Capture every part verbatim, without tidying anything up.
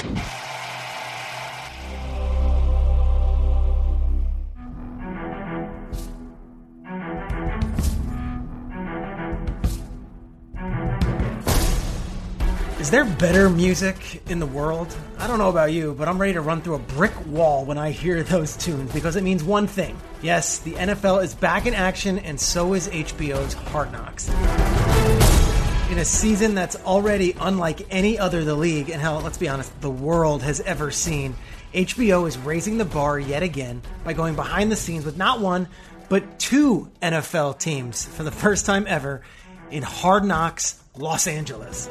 Is there better music in the world? I don't know about you, but I'm ready to run through a brick wall when I hear those tunes because it means one thing. Yes, the N F L is back in action, and so is H B O's Hard Knocks. In a season that's already unlike any other the league, and hell, let's be honest, the world has ever seen, H B O is raising the bar yet again by going behind the scenes with not one, but two N F L teams for the first time ever in Hard Knocks Los Angeles.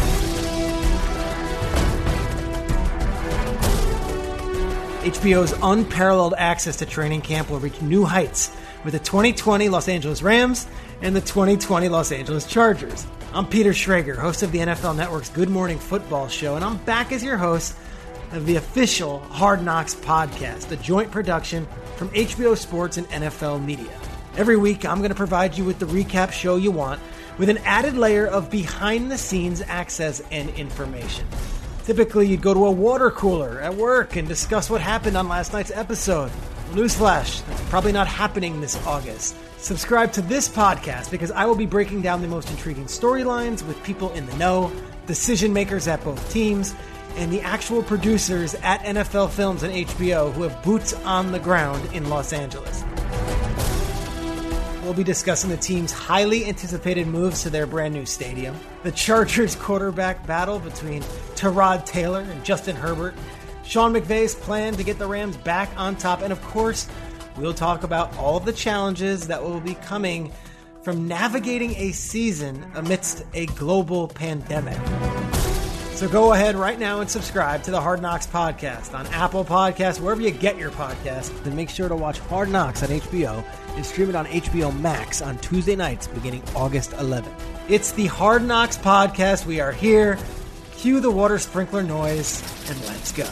H B O's unparalleled access to training camp will reach new heights with the twenty twenty Los Angeles Rams and the twenty twenty Los Angeles Chargers. I'm Peter Schrager, host of the N F L Network's Good Morning Football show, and I'm back as your host of the official Hard Knocks podcast, a joint production from H B O Sports and N F L Media. Every week, I'm going to provide you with the recap show you want with an added layer of behind-the-scenes access and information. Typically, you'd go to a water cooler at work and discuss what happened on last night's episode. Newsflash, that's probably not happening this August. Subscribe to this podcast because I will be breaking down the most intriguing storylines with people in the know, decision makers at both teams, and the actual producers at N F L Films and H B O who have boots on the ground in Los Angeles. We'll be discussing the team's highly anticipated moves to their brand new stadium, the Chargers quarterback battle between Tyrod Taylor and Justin Herbert, Sean McVay's plan to get the Rams back on top, and of course, we'll talk about all of the challenges that will be coming from navigating a season amidst a global pandemic. So go ahead right now and subscribe to the Hard Knocks podcast on Apple Podcasts, wherever you get your podcasts. Then make sure to watch Hard Knocks on H B O and stream it on H B O Max on Tuesday nights beginning August eleventh. It's the Hard Knocks podcast. We are here. Cue the water sprinkler noise and let's go.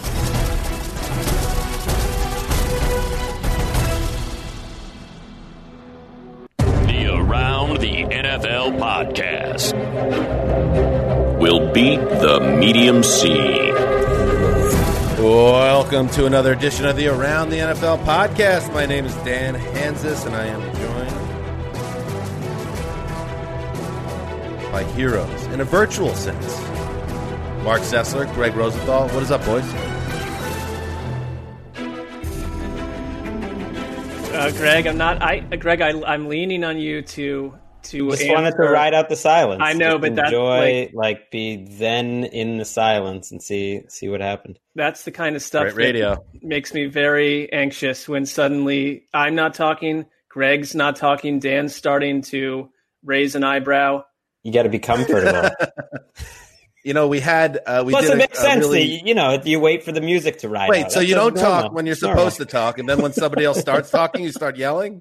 The Around the N F L podcast will beat the medium C. Welcome to another edition of the Around the N F L podcast. My name is Dan Hansis, and I am joined by heroes in a virtual sense. Mark Sessler, Greg Rosenthal. What is up, boys? Uh, Greg, I'm not. I, Greg, I, I'm leaning on you to to. Just answer. wanted to ride out the silence. I know, Just but that's enjoy, like, like be zen in the silence and see see what happened. That's the kind of stuff Great radio. that makes me very anxious when suddenly I'm not talking, Greg's not talking, Dan's starting to raise an eyebrow. You got to be comfortable. You know, we had uh, we Plus, did it a, makes a sense. really... that, you know, you wait for the music to ride. Wait, out. so That's you don't normal. talk when you're It's normal. supposed to talk, and then when somebody else starts talking, you start yelling?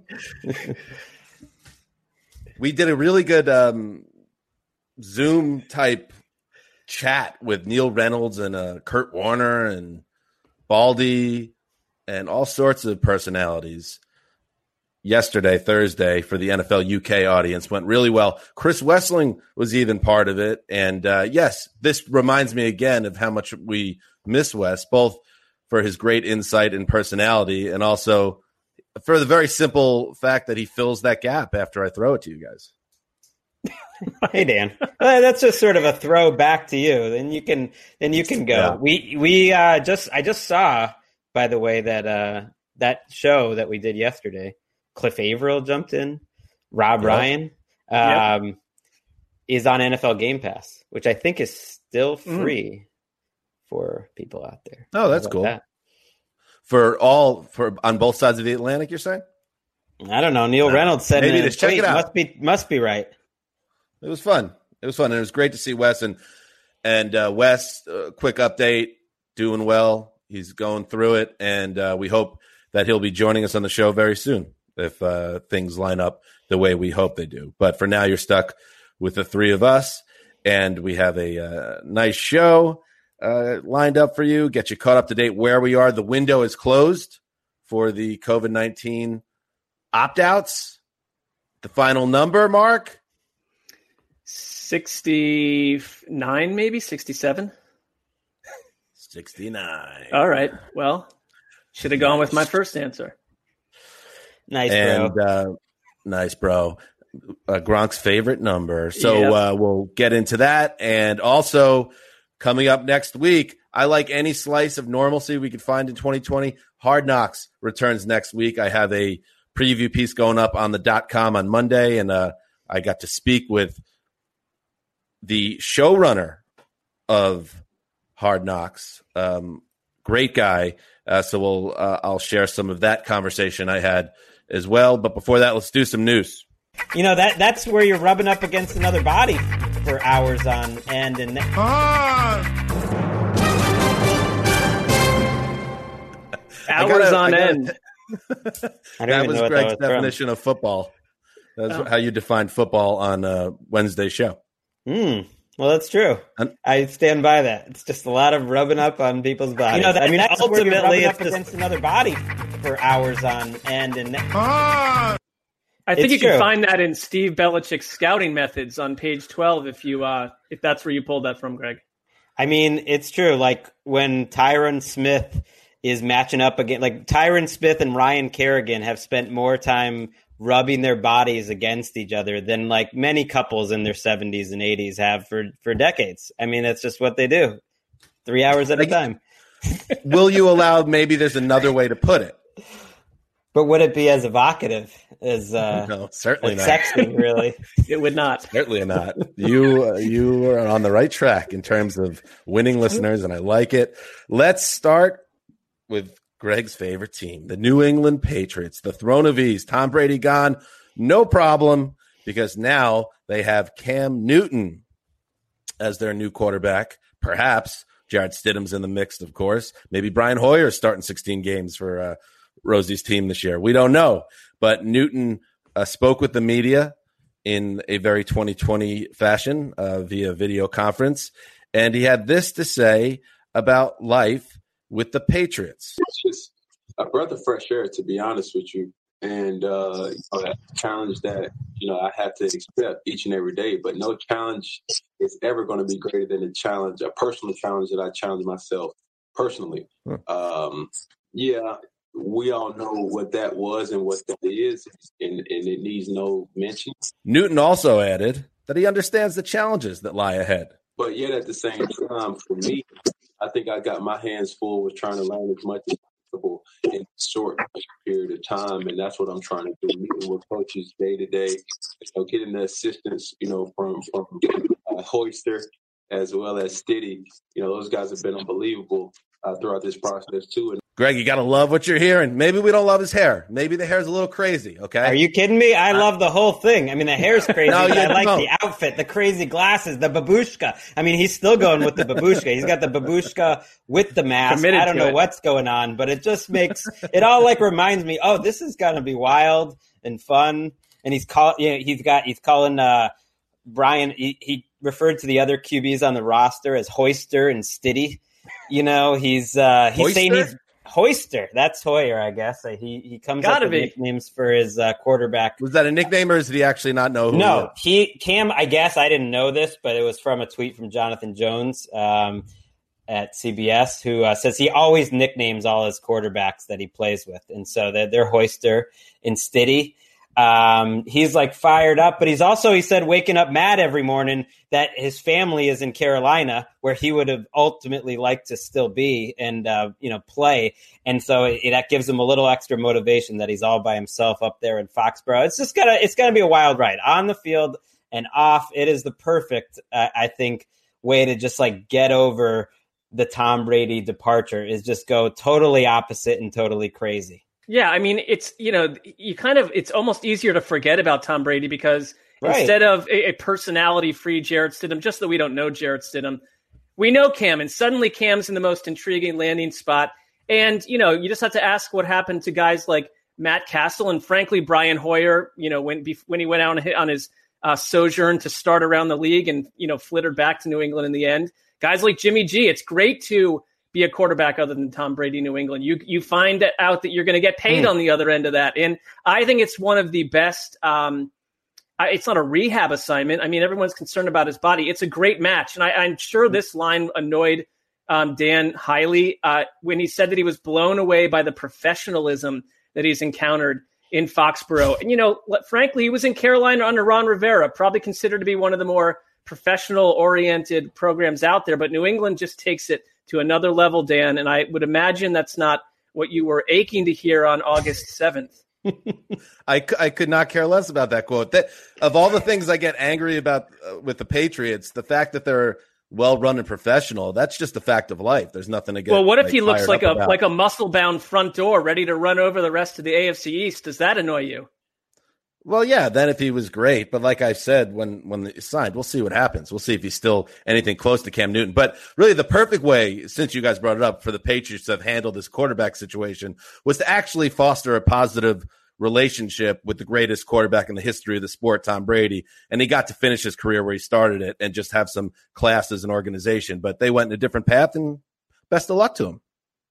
We did a really good um, Zoom type chat with Neil Reynolds and uh, Kurt Warner and Baldy and all sorts of personalities yesterday, Thursday, for the N F L U K audience. Went really well. Chris Wessling was even part of it. And uh, yes, this reminds me again of how much we miss Wes, both for his great insight and personality, and also for the very simple fact that he fills that gap after I throw it to you guys. Hey, Dan, uh, that's just sort of a throw back to you. Then you can, then you can go. Yeah. We we uh, just I just saw, by the way, that uh, that show that we did yesterday. Cliff Averill jumped in. Rob Yep. Ryan um, Yep. is on N F L Game Pass, which I think is still Mm. free for people out there. Oh, that's How about cool. that? For all for on both sides of the Atlantic, you're saying? I don't know. Neil Uh, Reynolds said maybe in a just check tweet, it out. Must be must be right. It was fun. It was fun, and it was great to see Wes. And and uh, Wes, uh, quick update, doing well. He's going through it, and uh, we hope that he'll be joining us on the show very soon if uh, things line up the way we hope they do. But for now, you're stuck with the three of us, and we have a uh, nice show uh, lined up for you. Get you caught up to date where we are. The window is closed for the COVID nineteen opt-outs. The final number, Mark? sixty-nine, maybe sixty-seven. sixty-nine. All right. Well, should have gone with my first answer. Nice, and, bro. Uh, nice, bro. Uh, Gronk's favorite number. So Yep. uh, we'll get into that. And also coming up next week, I like any slice of normalcy we could find in twenty twenty. Hard Knocks returns next week. I have a preview piece going up on the dot com on Monday, and uh, I got to speak with the showrunner of Hard Knocks. Um, great guy. Uh, so we'll uh, I'll share some of that conversation I had as well. But before that, let's do some news. You know, that that's where you're rubbing up against another body for hours on end. And Hours gotta- on I gotta- end. I don't That even was know what Greg's that was definition of football. That's Oh. how you defined football on uh, Wednesday's show. from. Mm, well, that's true. And- I stand by that. It's just a lot of rubbing up on people's bodies. You know, that, I mean, that's where you're ultimately, rubbing it's up just against another body for hours on end. And I think It's you can true. find that in Steve Belichick's scouting methods on page twelve if you uh, if that's where you pulled that from, Greg. I mean, it's true. Like when Tyron Smith is matching up again, like Tyron Smith and Ryan Kerrigan have spent more time rubbing their bodies against each other than like many couples in their seventies and eighties have for, for decades. I mean, that's just what they do. Three hours at a Like- time. Will you allow, maybe there's another way to put it? But would it be as evocative as uh, No, certainly as not. sexy, really? It would not. Certainly not. You uh, you are on the right track in terms of winning listeners, and I like it. Let's start with Greg's favorite team, the New England Patriots, the throne of ease. Tom Brady gone, no problem, because now they have Cam Newton as their new quarterback. Perhaps Jarrett Stidham's in the mix, of course. Maybe Brian Hoyer starting sixteen games for uh, Rosie's team this year. We don't know. But Newton uh, spoke with the media in a very twenty twenty fashion uh, via video conference, and he had this to say about life with the Patriots. It's just a breath of fresh air, to be honest with you. And uh, you know, that challenge that, you know, I have to accept each and every day. But no challenge is ever going to be greater than a challenge, a personal challenge that I challenge myself personally. Huh. Um, yeah, we all know what that was and what that is, and, and it needs no mention. Newton also added that he understands the challenges that lie ahead. But yet at the same time, for me, I think I got my hands full with trying to learn as much as possible in a short period of time, and that's what I'm trying to do. Meeting with coaches day to day, you know, getting the assistance, you know, from from uh, Hoyster as well as Stiddy. You know, those guys have been unbelievable uh, throughout this process too. And Greg, you got to love what you're hearing. Maybe we don't love his hair. Maybe the hair's a little crazy, okay? Are you kidding me? I love the whole thing. I mean, the hair's crazy, No, but you I like don't. the outfit, the crazy glasses, the babushka. I mean, he's still going with the babushka. He's got the babushka with the mask. Committed I don't to know it. what's going on, but it just makes it all like reminds me, oh, this is going to be wild and fun. And he's call, you know, he's got he's calling uh, Brian. He, he referred to the other Q Bs on the roster as Hoyster and Stiddy. You know, he's uh, he's saying Hoyster? he's. Hoyster, that's Hoyer, I guess. Uh, He he comes Gotta up with be. nicknames for his uh, quarterback. Was that a nickname, or did he actually not know who No, he he Cam. I guess I didn't know this, but it was from a tweet from Jonathan Jones um, at C B S, who uh, says he always nicknames all his quarterbacks that he plays with, and so they're, they're Hoyster and Stiddy. Um, he's like fired up, but he's also, he said, waking up mad every morning that his family is in Carolina, where he would have ultimately liked to still be and, uh, you know, play. And so it, that gives him a little extra motivation that he's all by himself up there in Foxborough. It's just gonna, it's gonna be a wild ride on the field and off. It is the perfect, uh, I think, way to just like get over the Tom Brady departure, is just go totally opposite and totally crazy. Yeah, I mean, it's, you know, you kind of, it's almost easier to forget about Tom Brady because Right. instead of a, a personality-free Jarrett Stidham, just that we don't know Jarrett Stidham, we know Cam, and suddenly Cam's in the most intriguing landing spot. And, you know, you just have to ask what happened to guys like Matt Castle and, frankly, Brian Hoyer, you know, when when he went out and hit on his uh, sojourn to start around the league and, you know, flittered back to New England in the end. Guys like Jimmy G, it's great to be a quarterback other than Tom Brady, New England. You you find out that you're going to get paid Mm. on the other end of that. And I think it's one of the best um, – it's not a rehab assignment. I mean, everyone's concerned about his body. It's a great match. And I, I'm sure this line annoyed um, Dan highly uh, when he said that he was blown away by the professionalism that he's encountered in Foxborough. And, you know, frankly, he was in Carolina under Ron Rivera, probably considered to be one of the more professional-oriented programs out there. But New England just takes it to another level, Dan, and I would imagine that's not what you were aching to hear on August seventh. I, I could not care less about that quote. That, of all the things I get angry about uh, with the Patriots, the fact that they're well-run and professional, that's just a fact of life. There's nothing to get. Well, what if like, he looks like a about. like a muscle-bound front door ready to run over the rest of the A F C East? Does that annoy you? Well, yeah, then if he was great. But like I said, when, when he signed, we'll see what happens. We'll see if he's still anything close to Cam Newton. But really the perfect way, since you guys brought it up, for the Patriots to have handled this quarterback situation was to actually foster a positive relationship with the greatest quarterback in the history of the sport, Tom Brady. And he got to finish his career where he started it and just have some class as an organization. But they went in a different path, and best of luck to him.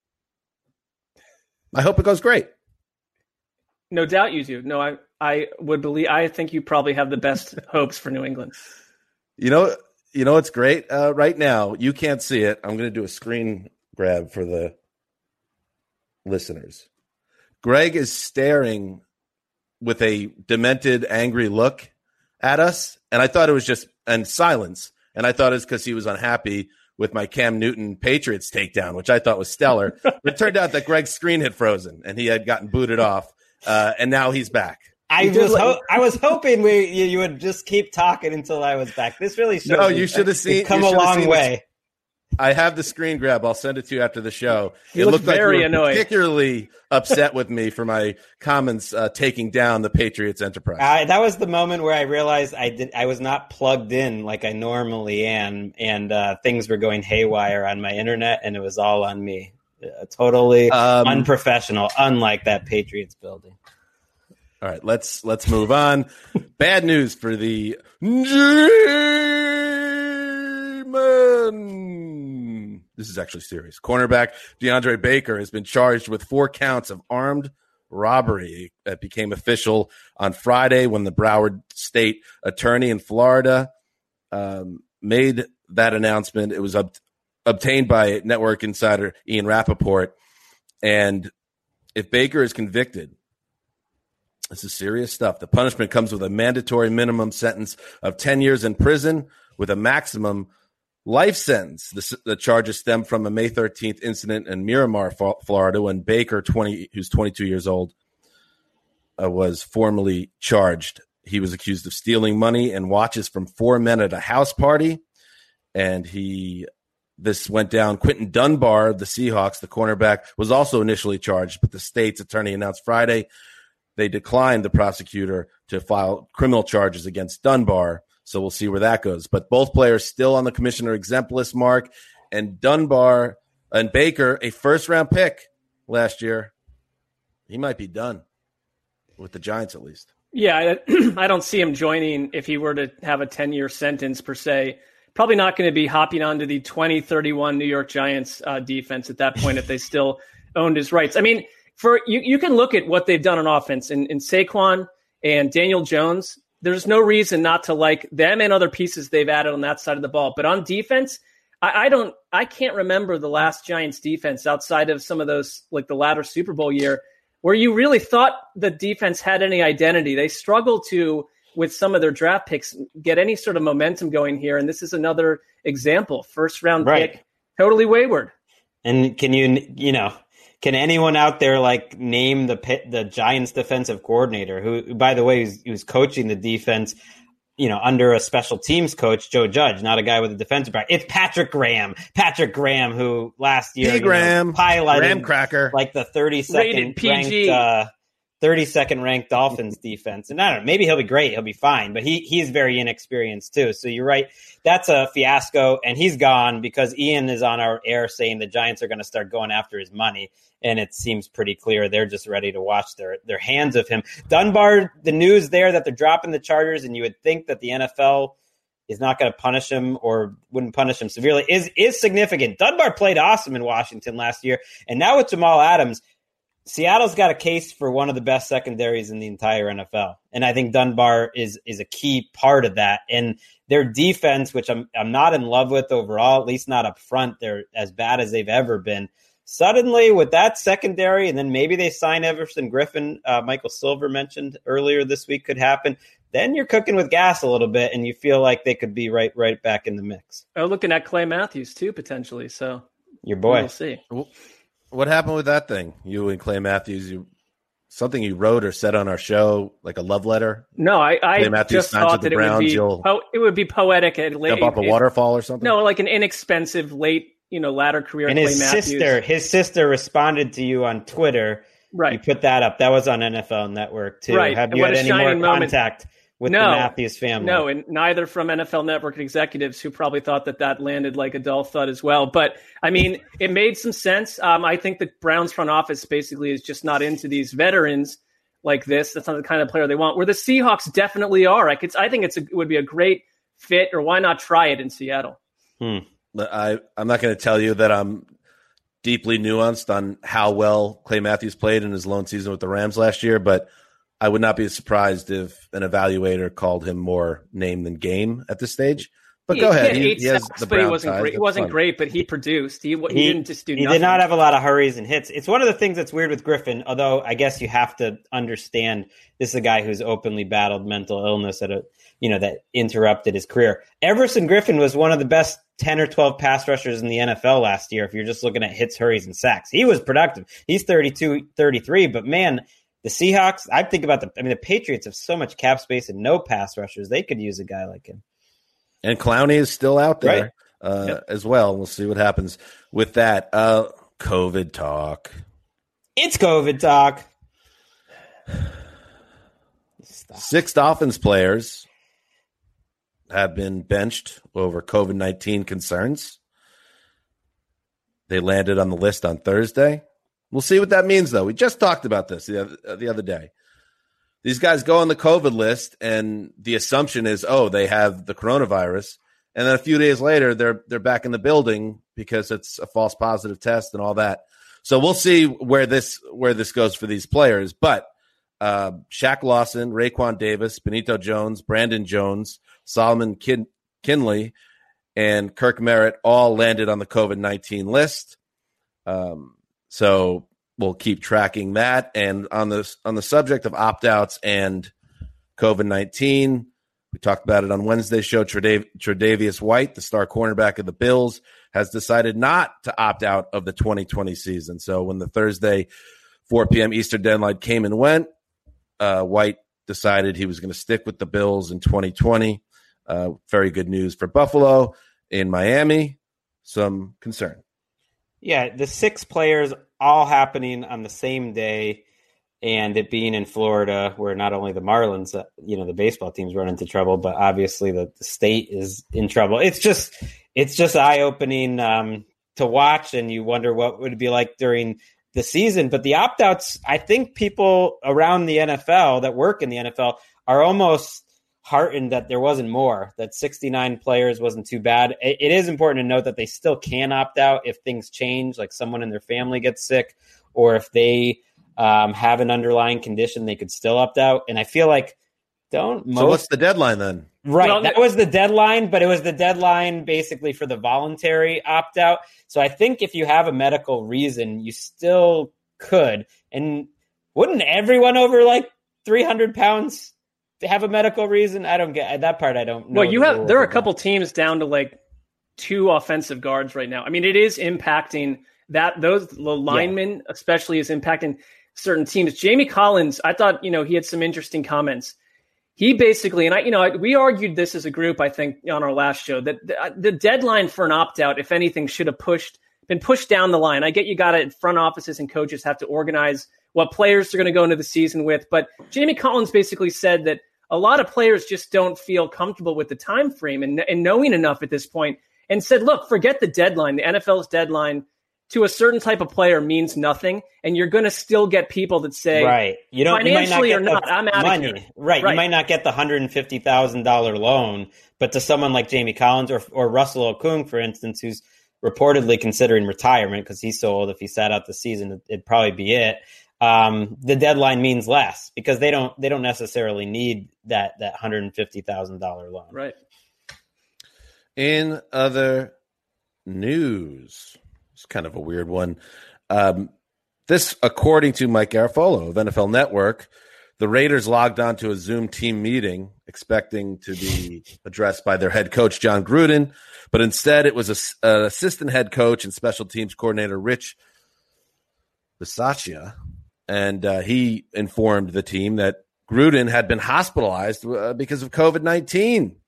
I hope it goes great. No doubt you do. No, I, I would believe, I think you probably have the best hopes for New England. You know, you know, it's great uh, right now. You can't see it. I'm going to do a screen grab for the listeners. Greg is staring with a demented, angry look at us. And I thought it was just, and silence. And I thought it was because he was unhappy with my Cam Newton Patriots takedown, which I thought was stellar. But it turned out that Greg's screen had frozen and he had gotten booted off. Uh, and now he's back. I was ho- I was hoping we you, you would just keep talking until I was back. This really shows. No, you should have seen. Come a long way. This. I have the screen grab. I'll send it to you after the show. He it looked looked very like you were annoyed. particularly upset with me for my comments uh, taking down the Patriots enterprise. Uh, that was the moment where I realized I did. I was not plugged in like I normally am, and uh, things were going haywire on my internet, and it was all on me. Uh, totally um, unprofessional, unlike that Patriots building. All right, let's let's move on. Bad news for the G-Man. This is actually serious. Cornerback DeAndre Baker has been charged with four counts of armed robbery. That became official on Friday when the Broward State attorney in Florida um, made that announcement. It was ob- obtained by network insider Ian Rappaport. And if Baker is convicted, this is serious stuff. The punishment comes with a mandatory minimum sentence of ten years in prison with a maximum life sentence. The, the charges stem from a May thirteenth incident in Miramar, Florida, when Baker, twenty, who's twenty-two years old, uh, was formally charged. He was accused of stealing money and watches from four men at a house party. And he, this went down. Quentin Dunbar of the Seahawks, the cornerback, was also initially charged, but the state's attorney announced Friday they declined the prosecutor to file criminal charges against Dunbar. So we'll see where that goes. But both players still on the commissioner exempt list, Mark. And Dunbar and Baker, a first-round pick last year, he might be done with the Giants at least. Yeah, I, I don't see him joining if he were to have a ten-year sentence per se. Probably not going to be hopping onto the twenty thirty-one New York Giants uh, defense at that point if they still owned his rights. I mean, For you, you can look at what they've done on offense in, in Saquon and Daniel Jones. There's no reason not to like them and other pieces they've added on that side of the ball. But on defense, I, I don't, I can't remember the last Giants defense outside of some of those, like the latter Super Bowl year, where you really thought the defense had any identity. They struggled to, with some of their draft picks, get any sort of momentum going here. And this is another example. First round right. pick, totally wayward. And can you, you know, can anyone out there like name the the Giants defensive coordinator who, by the way, he was coaching the defense, you know, under a special teams coach, Joe Judge, not a guy with a defensive background. It's Patrick Graham. Patrick Graham, who last year Hey, Graham, know, piloted Graham cracker. like the thirty-second ranked, uh, thirty-second ranked Dolphins defense. And I don't know, maybe he'll be great. He'll be fine, but he he's very inexperienced too. So you're right. That's a fiasco. And he's gone because Ian is on our air saying the Giants are going to start going after his money. And it seems pretty clear they're just ready to wash their, their hands of him. Dunbar, the news there that they're dropping the charges, and you would think that the N F L is not going to punish him or wouldn't punish him severely, is is significant. Dunbar played awesome in Washington last year. And now with Jamal Adams, Seattle's got a case for one of the best secondaries in the entire N F L. And I think Dunbar is is a key part of that. And their defense, which I'm I'm not in love with overall, at least not up front, they're as bad as they've ever been. Suddenly, with that secondary, and then maybe they sign Everson Griffin, uh, Michael Silver mentioned earlier this week could happen, then you're cooking with gas a little bit, and you feel like they could be right right back in the mix. Oh, looking at Clay Matthews, too, potentially. So your boy. We'll see. What happened with that thing? You and Clay Matthews, you something you wrote or said on our show, like a love letter? No, I, I just thought that it Browns, would be po- it would be poetic at late. Jump off a waterfall or something? No, like an inexpensive late, you know, latter career. And Clay his Matthews. sister, his sister responded to you on Twitter. Right. You put that up. That was on N F L Network too. Right. Have you What had a any more shining moment. contact with no, the Matthews family? No, and neither from N F L Network executives who probably thought that that landed like a dull thud as well. But I mean, it made some sense. Um, I think the Browns front office basically is just not into these veterans like this. That's not the kind of player they want. Where the Seahawks definitely are. I could, I think it's a, it would be a great fit, or why not try it in Seattle? Hmm. I, I'm not going to tell you that I'm deeply nuanced on how well Clay Matthews played in his lone season with the Rams last year, but I would not be surprised if an evaluator called him more name than game at this stage. But he, go ahead. He, he, eight he has sacks, the but he Brown wasn't ties. great. He That's wasn't fun. great, but he produced. He, he, He, didn't just do he nothing. did not have a lot of hurries and hits. It's one of the things that's weird with Griffin, although I guess you have to understand this is a guy who's openly battled mental illness at a, you know, that interrupted his career. Everson Griffin was one of the best ten or twelve pass rushers in the N F L last year if you're just looking at hits, hurries, and sacks. He was productive. He's thirty-two, thirty-three, but man, the Seahawks, I think about the, I mean, the Patriots have so much cap space and no pass rushers. They could use a guy like him. And Clowney is still out there. Right. Uh, Yep. as well. We'll see what happens with that. Uh, COVID talk. It's COVID talk. Stop. Six Dolphins players have been benched over COVID nineteen concerns. They landed on the list on Thursday. We'll see what that means, though. We just talked about this the other, the other day. These guys go on the COVID list, and the assumption is, oh, they have the coronavirus. And then a few days later, they're they're back in the building because it's a false positive test and all that. So we'll see where this where this goes for these players. But uh, Shaq Lawson, Raekwon Davis, Benito Jones, Brandon Jones, Solomon Kin- Kinley, and Kirk Merritt all landed on the COVID nineteen list. Um, so we'll keep tracking that. And on the on the subject of opt-outs and COVID nineteen. We talked about it on Wednesday's show. Tredav- Tre'Davious White, the star cornerback of the Bills, has decided not to opt out of the twenty twenty season. So when the Thursday four p.m. Eastern deadline came and went, uh, White decided he was going to stick with the Bills in twenty twenty. Uh, very good news for Buffalo. In Miami, some concern. Yeah, the six players all happening on the same day. And it being in Florida, where not only the Marlins, uh, you know, the baseball teams run into trouble, but obviously the, the state is in trouble. It's just, it's just eye opening um, to watch, and you wonder what would it be like during the season. But the opt outs, I think people around the N F L that work in the N F L are almost heartened that there wasn't more. That sixty-nine players wasn't too bad. It, it is important to note that they still can opt out if things change, like someone in their family gets sick, or if they Um, have an underlying condition, they could still opt out. And I feel like don't most. So what's the deadline then? Right. Well, that was the deadline, but it was the deadline basically for the voluntary opt out. So I think if you have a medical reason, you still could. And wouldn't everyone over like three hundred pounds have a medical reason? I don't get that part. I don't know. Well, you the have, rules there are a of couple that. teams down to like two offensive guards right now. I mean, it is impacting that those the linemen, yeah. especially is impacting certain teams. Jamie Collins, I thought, you know, he had some interesting comments. He basically, and I, you know, we argued this as a group, I think, on our last show, that the, the deadline for an opt-out, if anything, should have pushed, been pushed down the line. I get you got it. Front offices and coaches have to organize what players are going to go into the season with. But Jamie Collins basically said that a lot of players just don't feel comfortable with the time frame and, and knowing enough at this point, and said, look, forget the deadline. The N F L's deadline to a certain type of player means nothing, and you're going to still get people that say, right, you don't financially you might not or not, I'm out money. of here. Right. right, you might not get the one hundred fifty thousand dollars loan, but to someone like Jamie Collins or or Russell Okung, for instance, who's reportedly considering retirement because he's so old, if he sat out the season, it'd probably be it. um, the deadline means less because they don't they don't necessarily need that that one hundred fifty thousand dollars loan. Right. In other news, it's kind of a weird one. Um, this, according to Mike Garafolo of N F L Network, the Raiders logged on to a Zoom team meeting expecting to be addressed by their head coach, John Gruden, but instead it was a, an assistant head coach and special teams coordinator, Rich Bisaccia, and uh, he informed the team that Gruden had been hospitalized uh, because of COVID nineteen.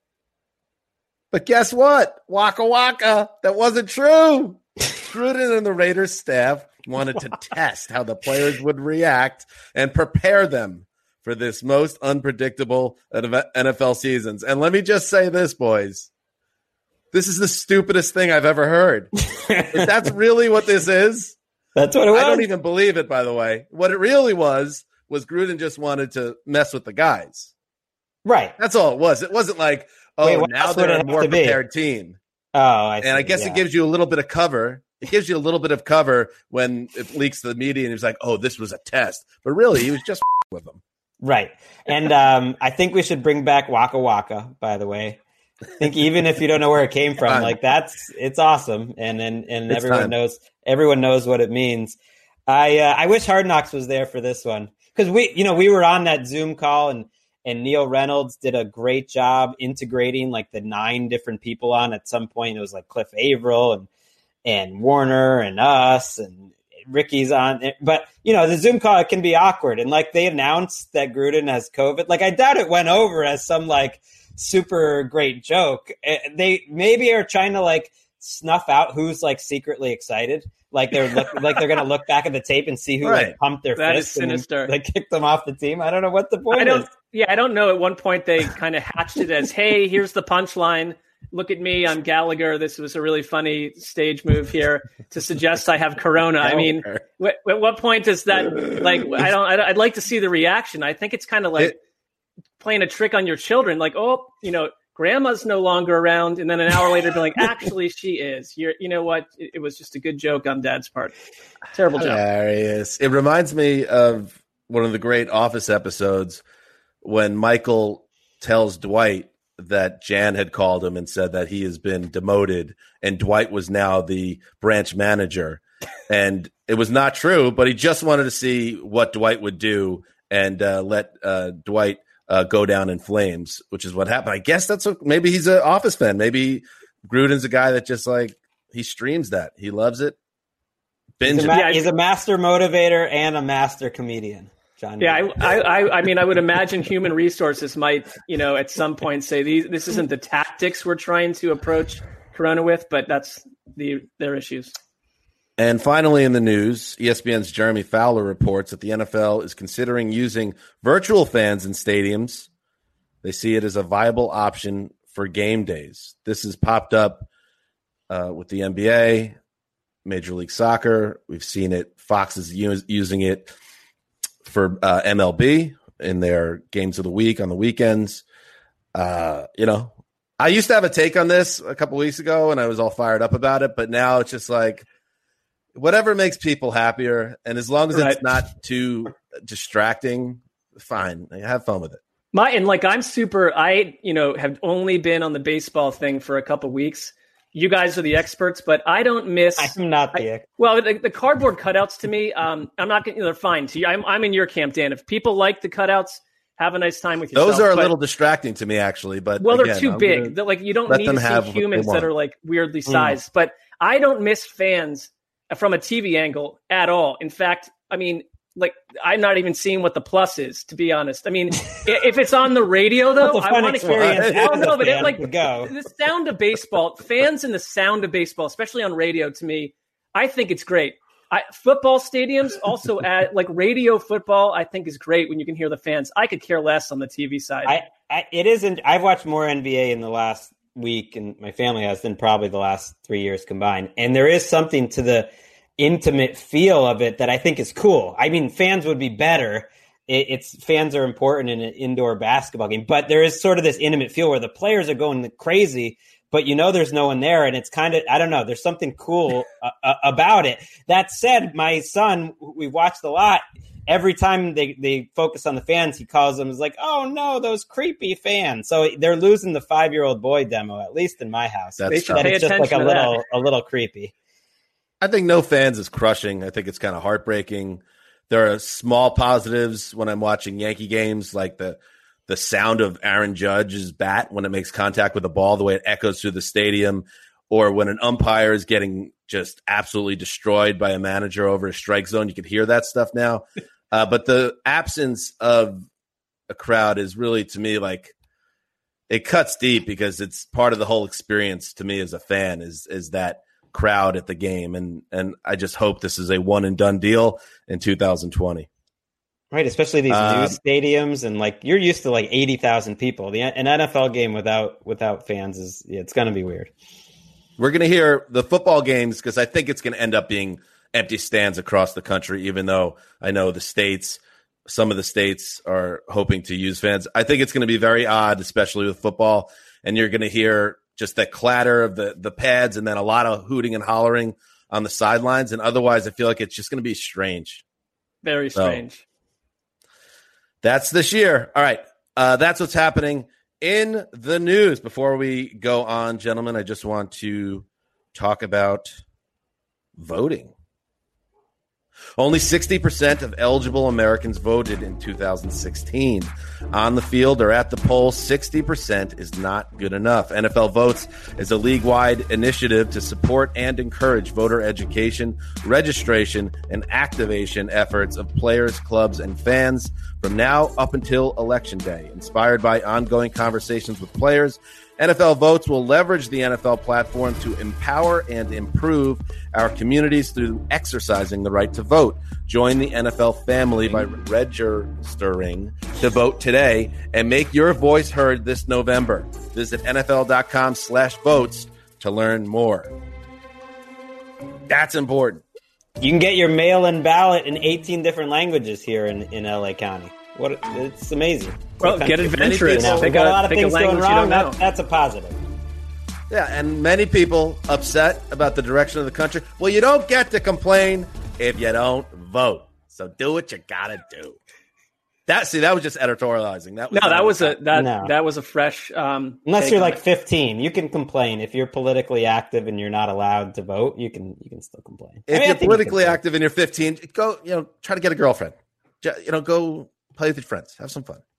But guess what? Waka waka. That wasn't true. Gruden and the Raiders staff wanted to test how the players would react and prepare them for this most unpredictable N F L seasons. And let me just say this, boys. This is the stupidest thing I've ever heard. If that's really what this is, that's what it was. I don't even believe it, by the way. What it really was, was Gruden just wanted to mess with the guys. Right. That's all it was. It wasn't like, oh, Wait, now they're a more prepared team. Oh, I see. And I guess yeah. it gives you a little bit of cover. It gives you a little bit of cover when it leaks to the media and he's like, oh, this was a test. But really, he was just with them. Right. And um, I think we should bring back Waka Waka, by the way. I think even if you don't know where it came from, like that's it's awesome. And and, and it's everyone time. knows everyone knows what it means. I uh, I wish Hard Knocks was there for this one. Because we you know, we were on that Zoom call and and Neil Reynolds did a great job integrating like the nine different people on. At some point it was like Cliff Averill and and Warner and us and Ricky's on, but you know, the Zoom call, it can be awkward. And like they announced that Gruden has COVID. Like I doubt it went over as some like super great joke. They maybe are trying to like snuff out who's like secretly excited. Like they're look, like they're going to look back at the tape and see who right. like pumped their that fist is sinister. and like kicked them off the team. I don't know what the point I don't, is. Yeah, I don't know. At one point they kind of hatched it as, hey, here's the punchline. Look at me, I'm Gallagher. This was a really funny stage move here to suggest I have corona. I mean, at what point does that, like, I don't, I'd like to see the reaction. I think it's kind of like it, playing a trick on your children. Like, oh, you know, grandma's no longer around. And then an hour later, be like, actually, she is. You're, you know what? It, it was just a good joke on Dad's part. Terrible joke. Hilarious. It reminds me of one of the great Office episodes when Michael tells Dwight that Jan had called him and said that he has been demoted and Dwight was now the branch manager. And it was not true, but he just wanted to see what Dwight would do and uh, let uh, Dwight uh, go down in flames, which is what happened. I guess that's what, maybe he's an Office fan. Maybe Gruden's a guy that just like, he streams that. He loves it. Binge He's a, ma- it. he's a master motivator and a master comedian. John yeah, I, I, I mean, I would imagine human resources might, you know, at some point say these, this isn't the tactics we're trying to approach Corona with, but that's the their issues. And finally, in the news, E S P N's Jeremy Fowler reports that the N F L is considering using virtual fans in stadiums. They see it as a viable option for game days. This has popped up uh, with the N B A, Major League Soccer. We've seen it. Fox is u- using it for uh, M L B in their games of the week on the weekends. Uh, you know, I used to have a take on this a couple weeks ago and I was all fired up about it, but now it's just like whatever makes people happier. And as long as right. it's not too distracting, fine. Have fun with it. My, and like, I'm super, I, you know, have only been on the baseball thing for a couple weeks. You guys are the experts, but I don't miss. I'm not the I, well, the, the cardboard cutouts to me, um, I'm not getting. They're fine. To you, I'm, I'm in your camp, Dan. If people like the cutouts, have a nice time with yourself. Those are a but, little distracting to me, actually. But well, again, they're too I'm big. They're like you don't let need them to have see what they humans that want. are like weirdly sized. Mm. But I don't miss fans from a T V angle at all. In fact, I mean. Like, I'm not even seeing what the plus is, to be honest. I mean, if it's on the radio, though, That's a I fun want to experience. Oh, no, but it, like, go. the sound of baseball, fans and the sound of baseball, especially on radio, to me, I think it's great. I, football stadiums also add, like, radio football, I think is great when you can hear the fans. I could care less on the T V side. I, I it isn't. I've watched more N B A in the last week, and my family has, than probably the last three years combined. And there is something to the intimate feel of it that I think is cool. I mean, fans would be better. It, it's fans are important in an indoor basketball game, but there is sort of this intimate feel where the players are going crazy, but you know there's no one there, and it's kind of, I don't know, there's something cool uh, uh, about it. That said, my son, we watched a lot, every time they, they focus on the fans, he calls them as like, oh no, those creepy fans. So they're losing the five-year-old boy demo, at least in my house. That's They should tough. pay It's just like a attention to little, that. a little creepy. I think no fans is crushing. I think it's kind of heartbreaking. There are small positives when I'm watching Yankee games, like the the sound of Aaron Judge's bat when it makes contact with the ball, the way it echoes through the stadium, or when an umpire is getting just absolutely destroyed by a manager over a strike zone. You can hear that stuff now. Uh, but the absence of a crowd is really, to me, like it cuts deep because it's part of the whole experience to me as a fan is is that crowd at the game. And and I just hope this is a one and done deal in two thousand twenty. Right, especially these Um, new stadiums, and like you're used to like eighty thousand people. The an N F L game without without fans is yeah, it's going to be weird. We're going to hear the football games because I think it's going to end up being empty stands across the country, even though I know the states, some of the states are hoping to use fans. I think it's going to be very odd, especially with football, and you're going to hear just that clatter of the, the pads and then a lot of hooting and hollering on the sidelines. And otherwise, I feel like it's just going to be strange. Very So, strange. That's this year. All right. Uh, that's what's happening in the news. Before we go on, gentlemen, I just want to talk about voting. Only sixty percent of eligible Americans voted in two thousand sixteen. On the field or at the polls, sixty percent is not good enough. N F L Votes is a league-wide initiative to support and encourage voter education, registration, and activation efforts of players, clubs, and fans from now up until Election Day. Inspired by ongoing conversations with players, N F L Votes will leverage the N F L platform to empower and improve our communities through exercising the right to vote. Join the N F L family by registering to vote today and make your voice heard this November. Visit nfl.com slash votes to learn more. That's important. You can get your mail-in ballot in eighteen different languages here in, in L A County. What it's amazing. Well, get adventurous. You know, Pick we've got a- a lot of pick a things going language you wrong. don't know. That, that's a positive. Yeah, and many people upset about the direction of the country. Well, you don't get to complain if you don't vote. So do what you gotta do. That see, that was just editorializing. That was No, that was a that No. that was a fresh. Um, Unless take you're on like it. fifteen, you can complain. If you're politically active and you're not allowed to vote, you can you can still complain. If I mean, I you're think you politically can active and you're fifteen, go, you know, try to get a girlfriend. Ju- You know, go play with your friends. Have some fun.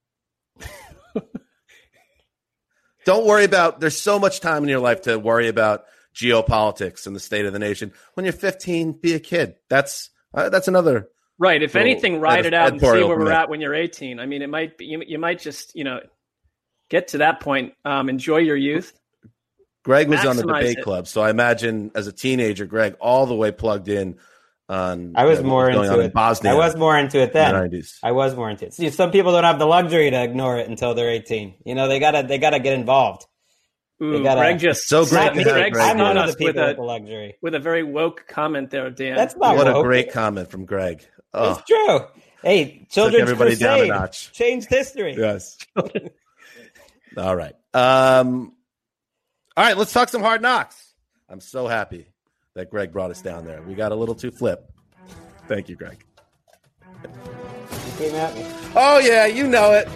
Don't worry about, there's so much time in your life to worry about geopolitics and the state of the nation. When you're fifteen, be a kid. That's uh, that's another. Right. If little anything, ride it out and see editorial where we're from at that. when you're eighteen. I mean, it might be you, you might just you know get to that point. Um, enjoy your youth. Greg was on the Maximize debate it. club, so I imagine as a teenager, Greg, all the way plugged in on. I was you know, more what going into on it. in Bosnia. I was more into it in then. the nineties. I was more into it. See, some people don't have the luxury to ignore it until they're eighteen. You know, they gotta they gotta get involved. Ooh, They gotta- Greg just So great Not me. to have Greg Greg I'm here. one stung of the us with people with the a luxury. with a very woke comment there, Dan. That's not What a woke. great comment from Greg. Oh, It's true. Hey, children's everybody down a crusade notch. changed history. yes. All right. Um, all right. Let's talk some Hard Knocks. I'm so happy that Greg brought us down there. We got a little too flip. Thank you, Greg. You came at me. Oh, yeah. You know it.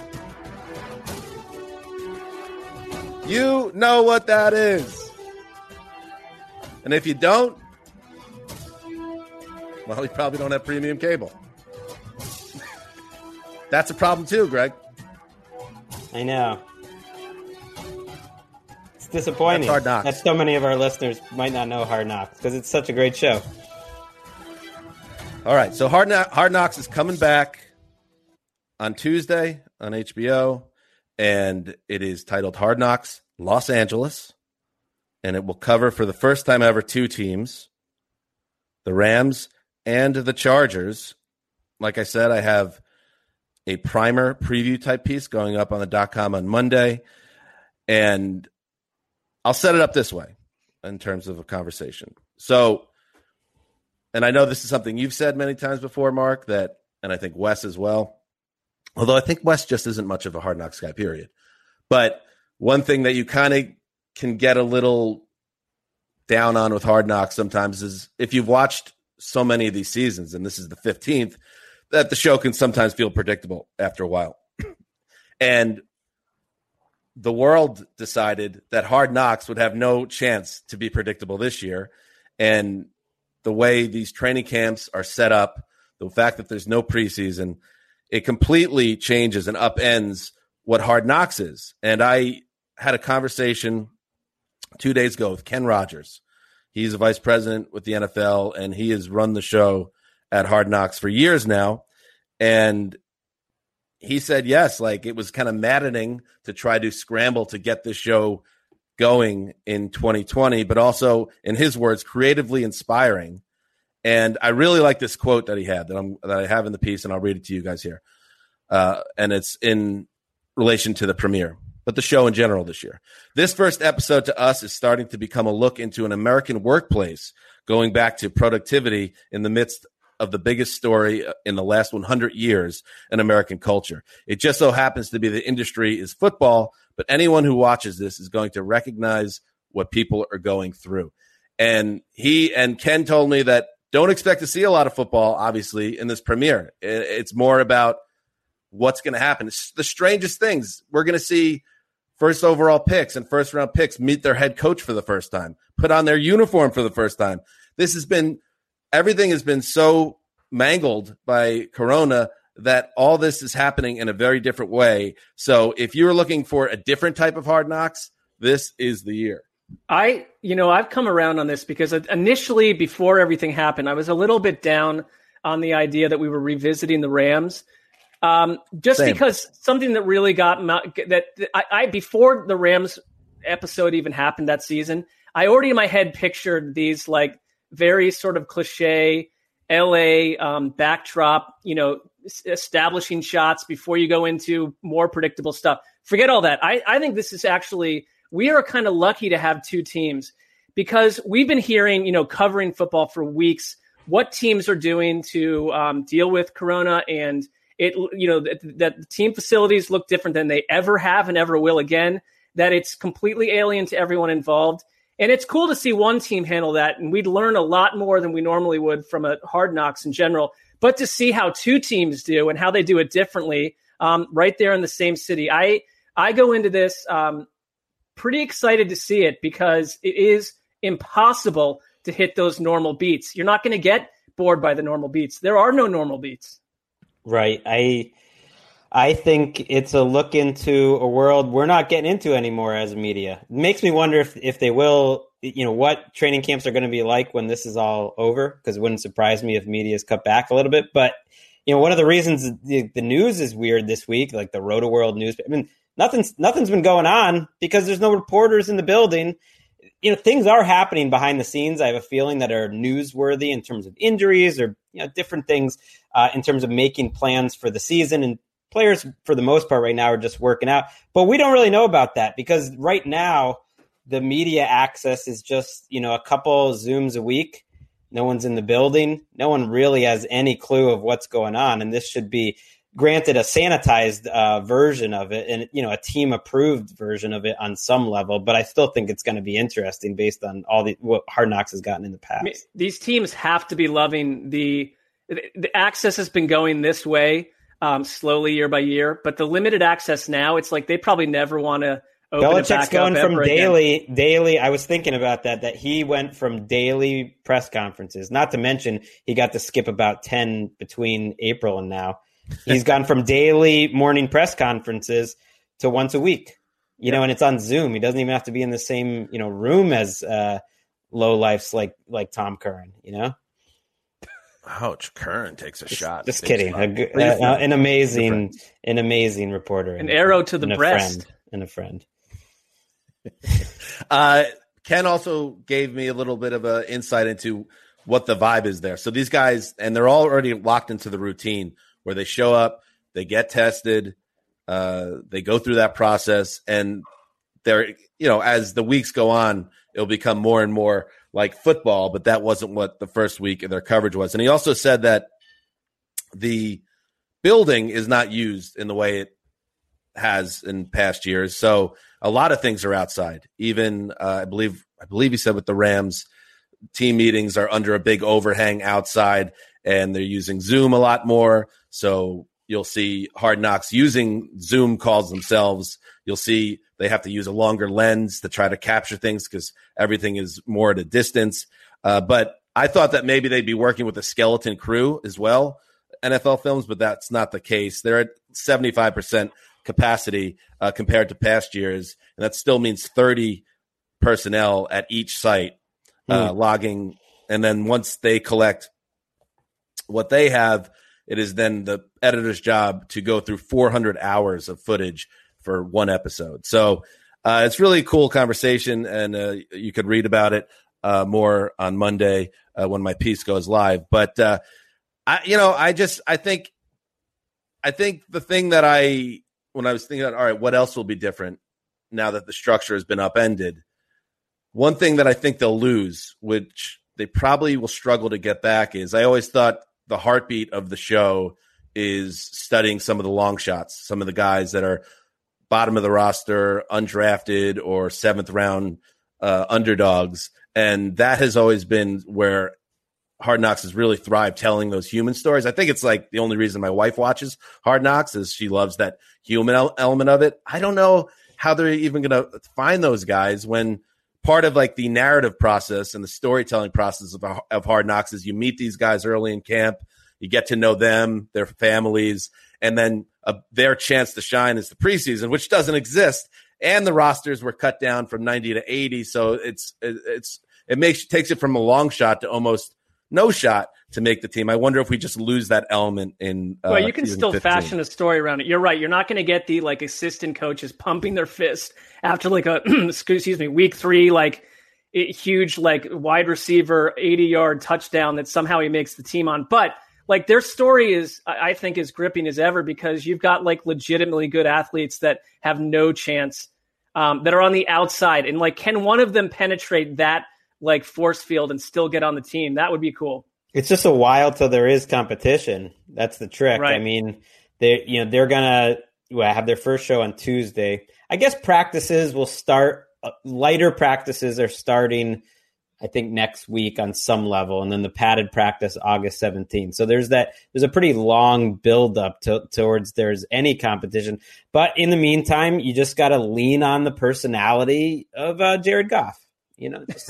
You know what that is. And if you don't, well, you probably don't have premium cable. That's a problem too, Greg. I know. It's disappointing That's Hard Knocks. that so many of our listeners might not know Hard Knocks because it's such a great show. All right, so Hard, Kno- Hard Knocks is coming back on Tuesday on H B O, and it is titled Hard Knocks Los Angeles, and it will cover for the first time ever two teams, the Rams and the Chargers. Like I said, I have a primer preview type piece going up on the dot com on Monday, and I'll set it up this way in terms of a conversation. So, and I know this is something you've said many times before, Mark, that, and I think Wes as well, although I think Wes just isn't much of a Hard Knocks guy, period. But one thing that you kind of can get a little down on with Hard Knocks sometimes is if you've watched so many of these seasons, and this is the fifteenth, that the show can sometimes feel predictable after a while. And the world decided that Hard Knocks would have no chance to be predictable this year. And the way these training camps are set up, the fact that there's no preseason, it completely changes and upends what Hard Knocks is. And I had a conversation two days ago with Ken Rogers. He's a vice president with the N F L, and he has run the show at Hard Knocks for years now. And he said, yes, like it was kind of maddening to try to scramble to get this show going in twenty twenty, but also, in his words, creatively inspiring. And I really like this quote that he had that I'm that I have in the piece, and I'll read it to you guys here. Uh, and it's in relation to the premiere, but the show in general this year. This first episode to us is starting to become a look into an American workplace, going back to productivity in the midst of the biggest story in the last one hundred years in American culture. It just so happens to be the industry is football, but anyone who watches this is going to recognize what people are going through. And he and Ken told me that don't expect to see a lot of football, obviously, in this premiere. It's more about what's going to happen. It's the strangest things. We're going to see first overall picks and first round picks meet their head coach for the first time, put on their uniform for the first time. This has been Everything has been so mangled by Corona that all this is happening in a very different way. So if you're looking for a different type of Hard Knocks, this is the year. I, you know, I've come around on this because initially, before everything happened, I was a little bit down on the idea that we were revisiting the Rams. Um, just Same. because something that really got that I, I before the Rams episode even happened that season, I already in my head pictured these like very sort of cliche L A um, backdrop, you know, establishing shots before you go into more predictable stuff. Forget all that. I, I think this is actually, we are kind of lucky to have two teams because we've been hearing, you know, covering football for weeks, what teams are doing to um, deal with Corona, and it, you know, that, that the team facilities look different than they ever have and ever will again, that it's completely alien to everyone involved. And it's cool to see one team handle that, and we'd learn a lot more than we normally would from a Hard Knocks in general. But to see how two teams do and how they do it differently um, right there in the same city, I I go into this um, pretty excited to see it because it is impossible to hit those normal beats. You're not going to get bored by the normal beats. There are no normal beats. Right. I I think it's a look into a world we're not getting into anymore as a media. It makes me wonder if, if they will, you know, what training camps are going to be like when this is all over, because it wouldn't surprise me if media is cut back a little bit. But, you know, one of the reasons the, the news is weird this week, like the Roto-World news, I mean, nothing's, nothing's been going on because there's no reporters in the building. You know, things are happening behind the scenes. I have a feeling that are newsworthy in terms of injuries or, you know, different things uh, in terms of making plans for the season. And players, for the most part right now, are just working out. But we don't really know about that because right now the media access is just, you know, a couple Zooms a week. No one's in the building. No one really has any clue of what's going on. And this should be, granted, a sanitized uh, version of it and, you know, a team-approved version of it on some level. But I still think it's going to be interesting based on all the what Hard Knocks has gotten in the past. I mean, these teams have to be loving the the access has been going this way um, slowly year by year. But the limited access now, it's like they probably never want to open Belichick's it back going up from daily, again. daily. I was thinking about that, that he went from daily press conferences, not to mention he got to skip about ten between April and now. He's gone from daily morning press conferences to once a week, you know, and it's on Zoom. He doesn't even have to be in the same, you know, room as uh, low lifes like, like Tom Curran, you know? Ouch. Curran takes a just, shot. Just kidding. A, uh, uh, an amazing, an amazing reporter. An arrow to the and breast. Friend, and a friend. uh, Ken also gave me a little bit of an insight into what the vibe is there. So these guys, and they're all already locked into the routine where they show up, they get tested, uh, they go through that process, and they're, you know, as the weeks go on, it'll become more and more like football, but that wasn't what the first week of their coverage was. And he also said that the building is not used in the way it has in past years. So a lot of things are outside. Even uh, I believe I believe he said with the Rams, team meetings are under a big overhang outside. and they're using Zoom a lot more. So you'll see Hard Knocks using Zoom calls themselves. You'll see they have to use a longer lens to try to capture things because everything is more at a distance. Uh, but I thought that maybe they'd be working with a skeleton crew as well, N F L Films, but that's not the case. They're at seventy-five percent capacity uh, compared to past years, and that still means thirty personnel at each site uh, mm. logging. And then once they collect what they have, it is then the editor's job to go through four hundred hours of footage for one episode. So uh, it's really a cool conversation, and uh, you could read about it uh, more on Monday uh, when my piece goes live. But uh, I, you know, I just I think I think the thing that I when I was thinking about, all right, what else will be different now that the structure has been upended? One thing that I think they'll lose, which they probably will struggle to get back, is I always thought the heartbeat of the show is studying some of the long shots, some of the guys that are bottom of the roster, undrafted, or seventh round uh, underdogs. And that has always been where Hard Knocks has really thrived, telling those human stories. I think it's like the only reason my wife watches Hard Knocks is she loves that human el- element of it. I don't know how they're even going to find those guys when part of like the narrative process and the storytelling process of, of Hard Knocks is you meet these guys early in camp, you get to know them, their families, and then uh, their chance to shine is the preseason, which doesn't exist. And the rosters were cut down from ninety to eighty, so it's it, it's it makes takes it from a long shot to almost no shot to make the team. I wonder if we just lose that element in. Uh, well, you can still fifteen. Fashion a story around it. You're right. You're not going to get the like assistant coaches pumping their fist after like a excuse me week three like it, huge like wide receiver eighty yard touchdown that somehow he makes the team on. But like their story is, I think, as gripping as ever because you've got like legitimately good athletes that have no chance, um, that are on the outside, and like can one of them penetrate that like force field and still get on the team? That would be cool. It's just a while till there is competition. That's the trick. Right. I mean, they you know they're gonna well, have their first show on Tuesday. I guess practices will start. Uh, lighter practices are starting, I think, next week on some level, and then the padded practice August seventeenth. So there's that. There's a pretty long build up to, towards there's any competition. But in the meantime, you just got to lean on the personality of uh, Jared Goff. You know, just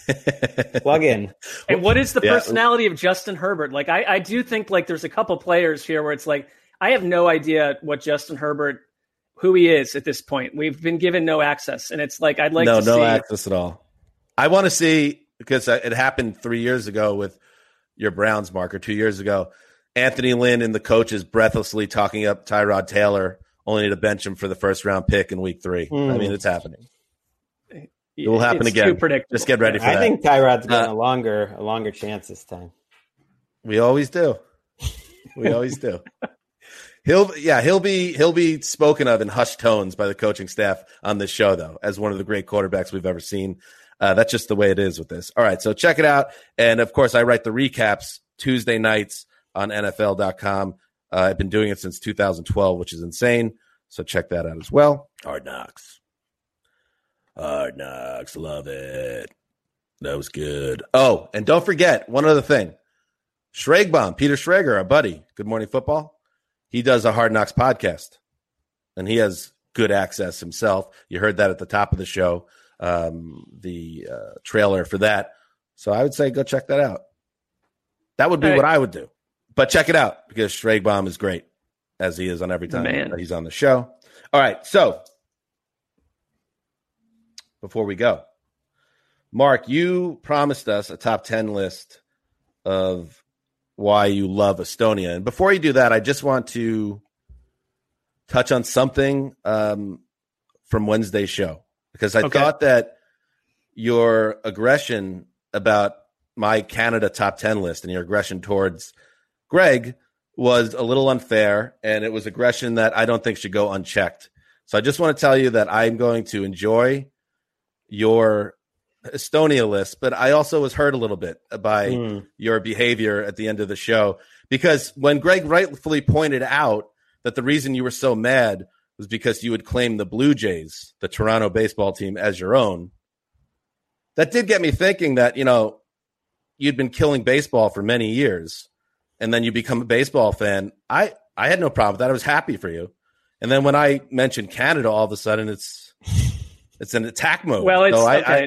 plug in. And what is the yeah. personality of Justin Herbert? Like, I, I do think like there's a couple players here where it's like, I have no idea what Justin Herbert, who he is at this point. We've been given no access. And it's like, I'd like no, to no see. No access at all. I want to see, because it happened three years ago with your Browns, Mark, or two years ago. Anthony Lynn and the coaches breathlessly talking up Tyrod Taylor, only to bench him for the first round pick in week three. Mm. I mean, it's happening. It will happen it's again. Too predictable. Just get ready for I that. I think Tyrod's getting uh, a longer, a longer chance this time. We always do. We always do. He'll, yeah, he'll be he'll be spoken of in hushed tones by the coaching staff on this show, though, as one of the great quarterbacks we've ever seen. Uh, that's just the way it is with this. All right, so check it out, and of course, I write the recaps Tuesday nights on N F L dot com. Uh, I've been doing it since two thousand twelve, which is insane. So check that out as well. Hard Knocks. Hard Knocks. Love it. That was good. Oh, and don't forget one other thing. Schragbomb, Peter Schrager, our buddy, Good Morning Football. He does a Hard Knocks podcast, and he has good access himself. You heard that at the top of the show, um, the uh, trailer for that. So I would say go check that out. That would be right. What I would do. But check it out because Schragbomb is great, as he is on every time Man. that he's on the show. All right, so before we go, Mark, you promised us a top ten list of why you love Estonia. And before you do that, I just want to touch on something um, from Wednesday's show, because I okay. thought that your aggression about my Canada top ten list and your aggression towards Greg was a little unfair, and it was aggression that I don't think should go unchecked. So I just want to tell you that I'm going to enjoy your Estonia list, but I also was hurt a little bit by mm. your behavior at the end of the show, because when Greg rightfully pointed out that the reason you were so mad was because you had claimed the Blue Jays, the Toronto baseball team, as your own, that did get me thinking that, you know, you'd been killing baseball for many years, and then you become a baseball fan. I, I had no problem with that. I was happy for you. And then when I mentioned Canada, all of a sudden it's it's an attack mode. Well, it's so I, okay.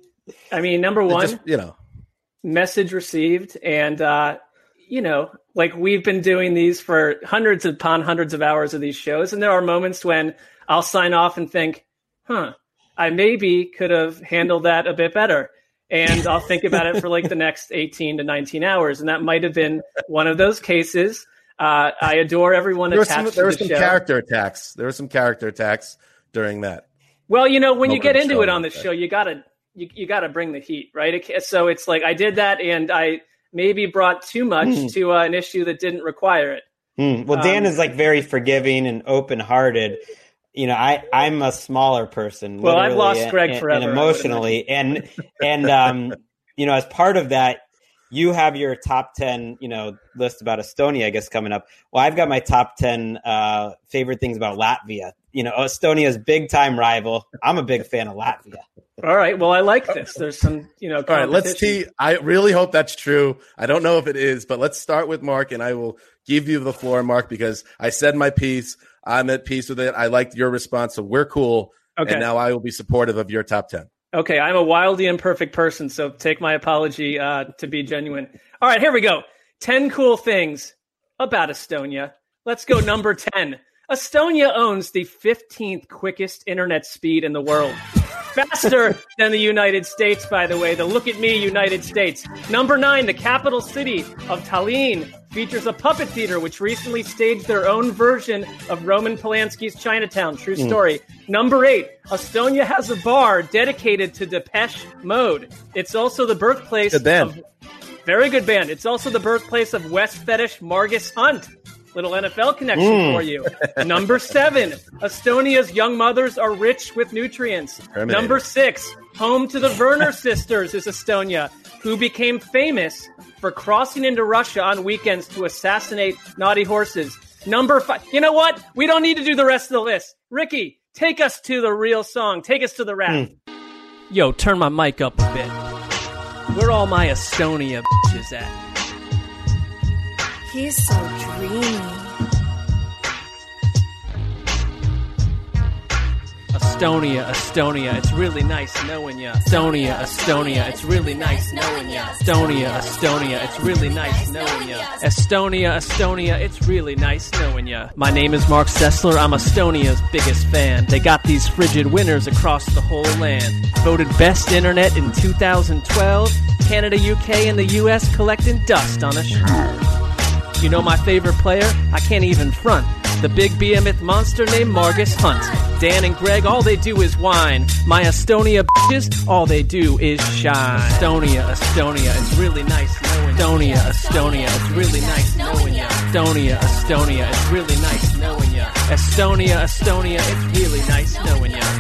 I, I mean, number one, just, you know, message received, and uh, you know, like we've been doing these for hundreds upon hundreds of hours of these shows, and there are moments when I'll sign off and think, "Huh, I maybe could have handled that a bit better." And I'll think about it for like the next eighteen to nineteen hours, and that might have been one of those cases. Uh, I adore everyone there attached some, to there were the some show. character attacks. There were some character attacks during that. Well, you know, when you get into show, it on the show, you gotta you, you gotta bring the heat, right? It, so it's like I did that, and I maybe brought too much mm. to uh, an issue that didn't require it. Mm. Well, Dan um, is like very forgiving and open-hearted. You know, I I'm a smaller person. Well, I've lost Greg and, forever, and emotionally, and and um, you know, as part of that. You have your top ten, you know, list about Estonia, I guess, coming up. Well, I've got my top ten uh, favorite things about Latvia. You know, Estonia's big time rival. I'm a big fan of Latvia. All right. Well, I like this. There's some, you know, all right. Let's see. I really hope that's true. I don't know if it is, but let's start with Mark, and I will give you the floor, Mark, because I said my piece. I'm at peace with it. I liked your response, so we're cool. Okay. And now I will be supportive of your top ten. Okay, I'm a wildly imperfect person, so take my apology uh, to be genuine. All right, here we go. ten cool things about Estonia. Let's go number ten. Estonia owns the fifteenth quickest internet speed in the world. Faster than the United States, by the way. The look at me, United States. Number nine, the capital city of Tallinn features a puppet theater which recently staged their own version of Roman Polanski's Chinatown. True story. Mm. Number eight, Estonia has a bar dedicated to Depeche Mode. It's also the birthplace good band. of... Very good band. It's also the birthplace of West Fetish Margus Hunt. Little N F L connection mm. for you. Number seven, Estonia's young mothers are rich with nutrients. Terminator. Number six, home to the Werner sisters is Estonia, who became famous for crossing into Russia on weekends to assassinate naughty horses. Number five, you know what? We don't need to do the rest of the list. Ricky, take us to the real song. Take us to the rap. Mm. Yo, turn my mic up a bit. Where all my Estonia bitches at? He's so dreamy. Estonia, Estonia, it's really nice knowing ya. Estonia, Estonia, it's really nice knowing ya. Estonia, Estonia, it's really nice knowing ya. Estonia, Estonia, it's really nice knowing ya. My name is Mark Sessler, I'm Estonia's biggest fan. They got these frigid winners across the whole land. Voted best internet in two thousand twelve. Canada, U K, and the U S collecting dust on a shoe. You know my favorite player? I can't even front. The big behemoth monster named Margus Hunt. Dan and Greg, all they do is whine. My Estonia bitches, all they do is shine. Estonia, Estonia, it's really nice knowing you. Estonia, Estonia, it's really nice knowing you. Estonia, Estonia, it's really nice knowing you. Estonia, Estonia, it's really nice knowing you.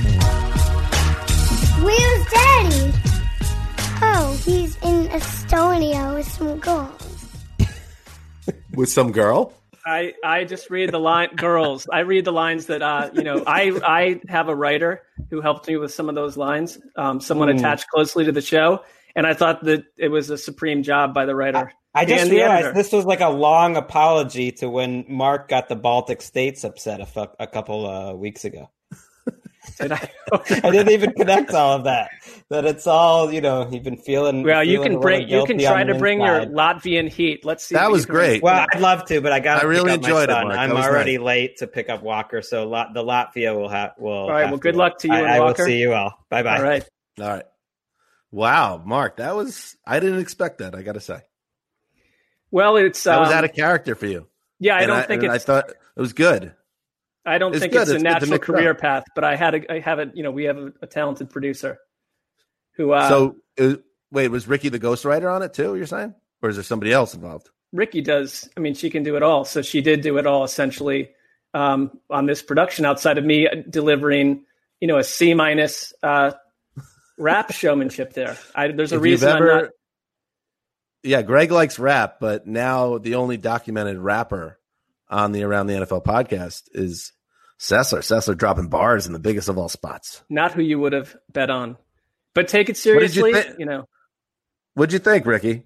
Where's Daddy? Oh, he's in Estonia with some girls. With some girl? I, I just read the line, girls. I read the lines that, uh, you know, I I have a writer who helped me with some of those lines, um, someone mm. attached closely to the show. And I thought that it was a supreme job by the writer. I, I just realized this was like a long apology to when Mark got the Baltic States upset a, fu- a couple uh, weeks ago. Did I? I didn't even connect all of that. That it's all, you know, you've been feeling. Well, feeling you can bring, you can try to bring inside. your Latvian heat. Let's see. That was great. Well, I'd love to, but I got. I really pick up enjoyed my it. son. Mark. I'm that was already nice. late to pick up Walker, so La- the Latvia will have. Will all right. have Well, good to luck to you I, and I Walker. will see you all. Bye bye. All right. All right. Wow, Mark, that was. I didn't expect that. I got to say. Well, it's that um, was out of character for you. Yeah, I and don't I, think and it's. I thought it was good. I don't it's think good. it's a it's natural career up. path, but I had a, I have a, you know, we have a, a talented producer who. Uh, so it, wait, was Ricky the ghostwriter on it too? You're saying, or is there somebody else involved? Ricky does. I mean, she can do it all. So she did do it all essentially um, on this production. Outside of me delivering, you know, a C minus uh, rap showmanship there. I, there's a if reason ever, I'm not. Yeah, Greg likes rap, but now the only documented rapper on the Around the N F L podcast is Sessler. Sessler dropping bars in the biggest of all spots. Not who you would have bet on, but take it seriously. What did you, th- you know, what'd you think, Ricky?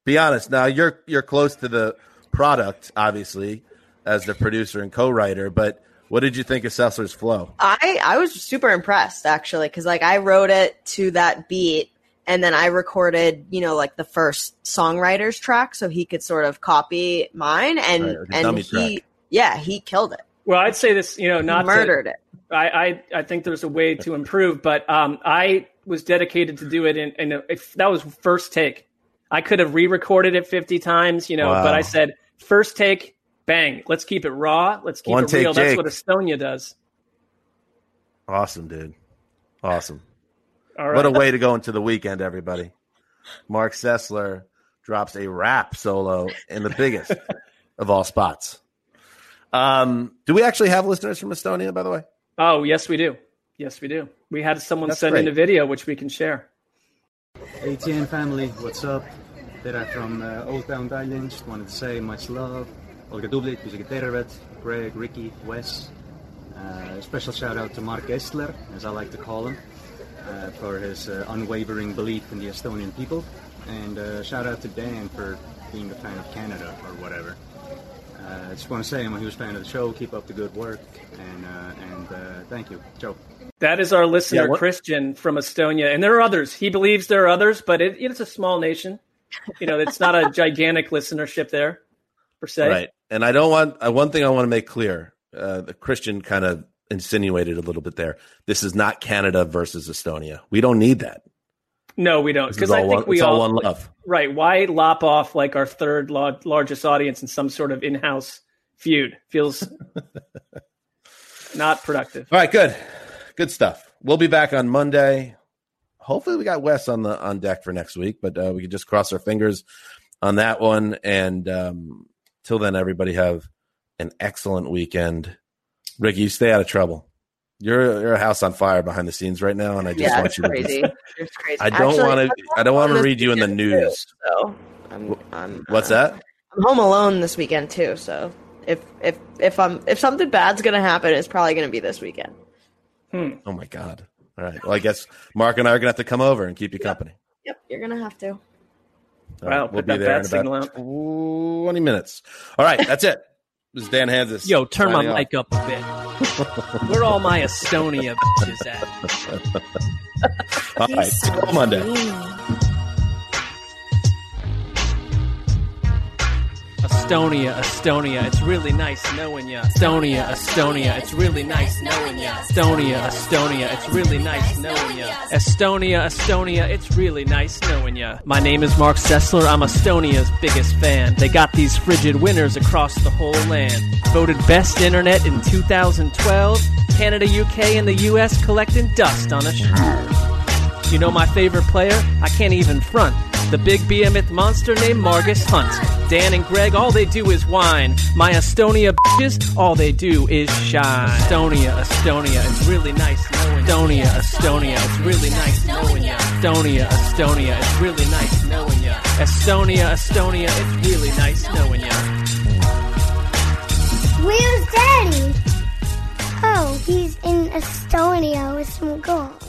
Be honest. Now you're you're close to the product, obviously, as the producer and co-writer. But what did you think of Sessler's flow? I I was super impressed actually, because like I wrote it to that beat, and then I recorded, you know, like the first songwriter's track, so he could sort of copy mine, and Right, the and dummy he track. yeah he killed it. Well, I'd say this, you know, He not murdered to, it. I, I I think there's a way to improve, but um, I was dedicated to do it, in, in a, if that was first take. I could have re-recorded it fifty times, you know, Wow. but I said first take, bang. Let's keep it raw. Let's keep One it take real. That's Jake. what Estonia does. Awesome, dude. Awesome. All right. What a way to go into the weekend, everybody. Mark Sessler drops a rap solo in the biggest of all spots. Um, do we actually have listeners from Estonia, by the way? Oh, yes, we do. Yes, we do. We had someone That's send great. in a video, which we can share. A T N family, what's up? Tere from uh, Old Town Tallinn. Just wanted to say much love. Olge tublid, püsige terved. Greg, Ricky, Wes. Uh, special shout out to Mark Estler, as I like to call him, uh, for his uh, unwavering belief in the Estonian people. And uh, shout out to Dan for being a fan of Canada or whatever. Uh, I just want to say I'm a huge fan of the show. Keep up the good work, and uh, and uh, thank you, Joe. That is our listener, Yeah, what- Christian from Estonia. And there are others. He believes there are others, but it, it's a small nation. You know, it's not a gigantic listenership there, per se. Right. And I don't want uh, one thing I want to make clear. Uh, the Christian kind of insinuated a little bit there. This is not Canada versus Estonia. We don't need that. No, we don't. This is Because I all think one, we it's all all, one love. right. Why lop off like our third la- largest audience in some sort of in-house feud? Feels not productive. All right, good. Good stuff. We'll be back on Monday. Hopefully we got Wes on the on deck for next week, but uh, we can just cross our fingers on that one. And um, till then, everybody have an excellent weekend. Ricky, you stay out of trouble. You're you're a house on fire behind the scenes right now, and I just Yeah, want it's you to. crazy. It's crazy. I don't Actually, want to. I'm I don't want to home read you in the this news. weekend, too, so I'm, I'm, What's uh, that? I'm home alone this weekend too. So if if if I'm if something bad's gonna happen, it's probably gonna be this weekend. Oh my God! All right. Well, I guess Mark and I are gonna have to come over and keep you company. Yep, you're gonna have to. All Wow, right, put that bat signal out. twenty minutes. All right, that's it. This is Dan Hansis. Yo, turn my signing off. mic up a bit. Where all my Estonia bitches at? All right, till Monday. Estonia, Estonia, it's really nice knowing ya. Estonia, Estonia, it's really nice knowing ya. Estonia, Estonia, it's really nice knowing ya. Estonia, Estonia, it's really nice knowing ya. My name is Mark Sessler, I'm Estonia's biggest fan. They got these frigid winners across the whole land. Voted best internet in two thousand twelve. Canada, U K, and the U S collecting dust on a sh- You know my favorite player? I can't even front. The big behemoth monster named Margus Hunt. Dan and Greg, all they do is whine. My Estonia bitches, all they do is shine. Estonia, Estonia, it's really nice knowing ya. Estonia, Estonia, it's really nice knowing ya. Estonia, Estonia, it's really nice knowing ya. Estonia, Estonia, it's really nice knowing ya. Where's Daddy? Oh, he's in Estonia with some girls.